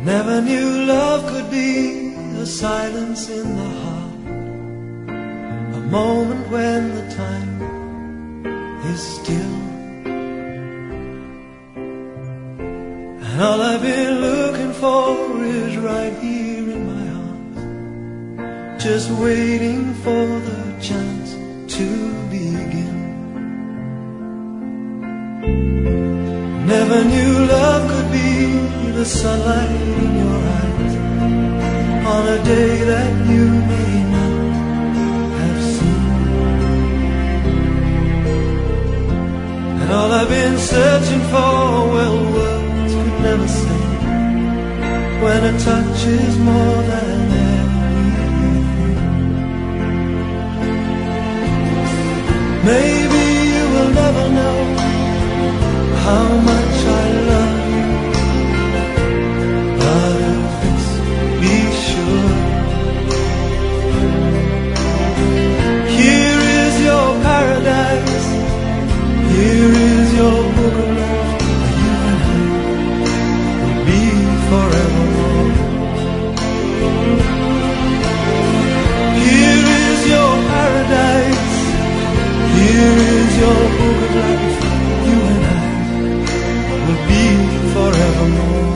Never knew love could be a silence in the heart, a moment when the time is still. And all I've been looking for is right here in my arms, just waiting for the chance to begin. Never knew love could be the sunlight in your eyes on a day that you may not have seen. And all I've been searching for, well, words could never say, when a touch is more than everything. Maybe you will never know how much I love you, but of this be sure. Here is your paradise, here is your book of life, where you and I will be forevermore. Here is your paradise, here is your book of life, you and I will be forevermore.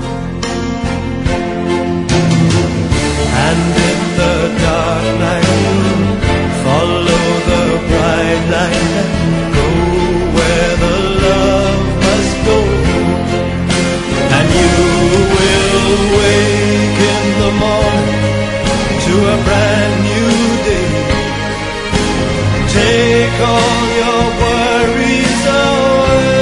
And in the dark night you'll follow the bright light and go where the love must go. And you will wake in the morning to a brand new day. Take all your worries away.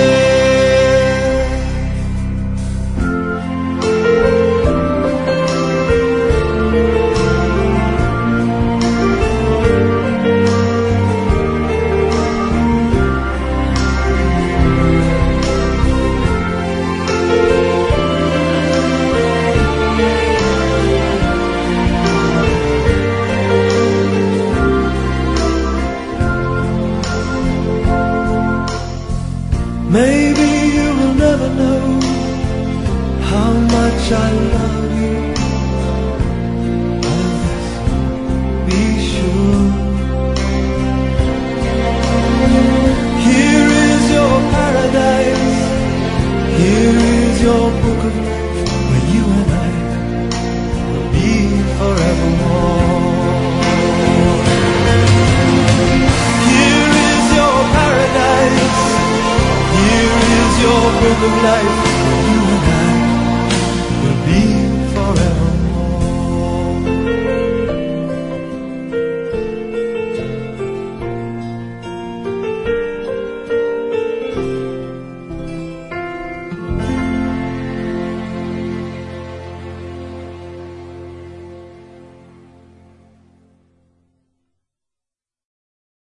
Maybe you will never know how much I love you, but be sure. Here is your paradise, here is your book of life, where you and I will be forevermore. Here is your paradise, here is your book of life,